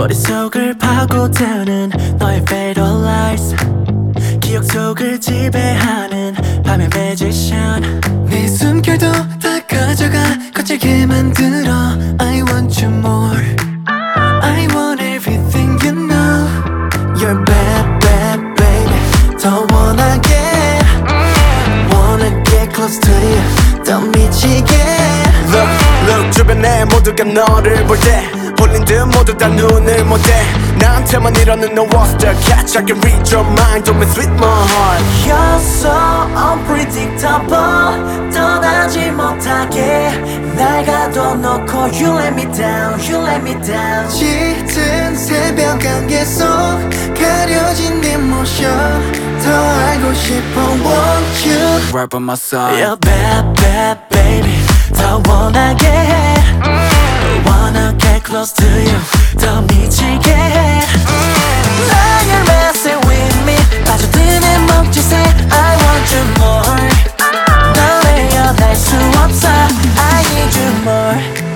머릿속을 파고드는 너의 fatal lies, 기억 속을 지배하는 밤의 매지션. 네 숨결도 다 가져가 거칠게 만들어. I want you more, I want everything you know. You're bad, bad baby. 더 원하게 wanna get close to you. 더 미치게. Look, look 주변에 모두가 너를 볼 때 홀린 듯 모두 다 눈을 못 떼. 나한테만 이러는 no what's the catch. I can read your mind, don't mess with my heart. You're so unpredictable. 떠나지 못하게 날 가둬놓고 You let me down, you let me down. 짙은 새벽 안개 속 가려진 네 motion 더 알고 싶어 want you Right by my side. You're bad, bad baby. 더 원하게 해. Wanna get close to you. 더 미치게 해. Now you're messing with me. 빠져드는 몸짓에 I want you more. 널 헤어날 수 없어. I need you more.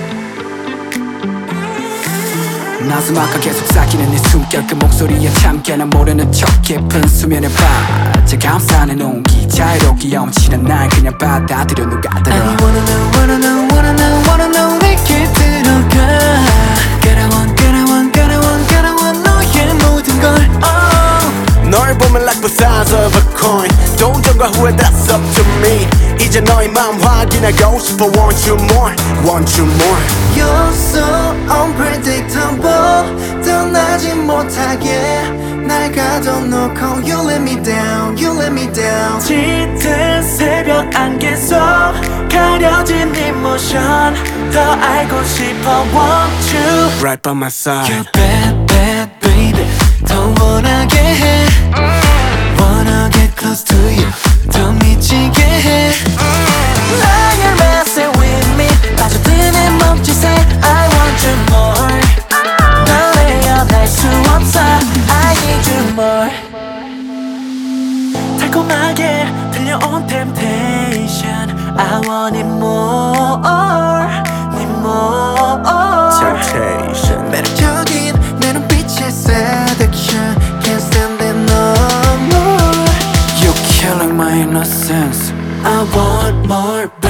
나스막하게 속삭이는 네 숨결 그 목소리에 참게 난 모르는 척 깊은 수면에 빠져 감싸는 온기 자유롭게 넘치는 날 그냥 받아들여 누가 I 들어 wanna know, wanna know, wanna know, wanna know 내게 들어가. Gotta want, gotta want, gotta want, gotta want 너의 모든 걸 oh. 널 보면 like the size of a coin. 동전과 후회 that's up to me. 이제 너의 마음 확인하고 싶어 want you more, want you more. You're so unpredictable 떠나지 못하게 날 가둬놓고 You let me down, you let me down. 짙은 새벽 안개 속 가려진 네 motion 더 알고 싶어 want you. Right by my side. You're bad, bad baby. 더 원하게 해. Wanna get close to you. 더 미치게 해. Now you're messing with me. 빠져드는 몸짓에 I want you more. 널 헤어날 수 없어. I need you more. 달콤하게 들려온 temptation. I want it more, need more. Temptation. 매력적인 내 눈빛의 seduction Can't stand it no more. You're killing my innocence I want more.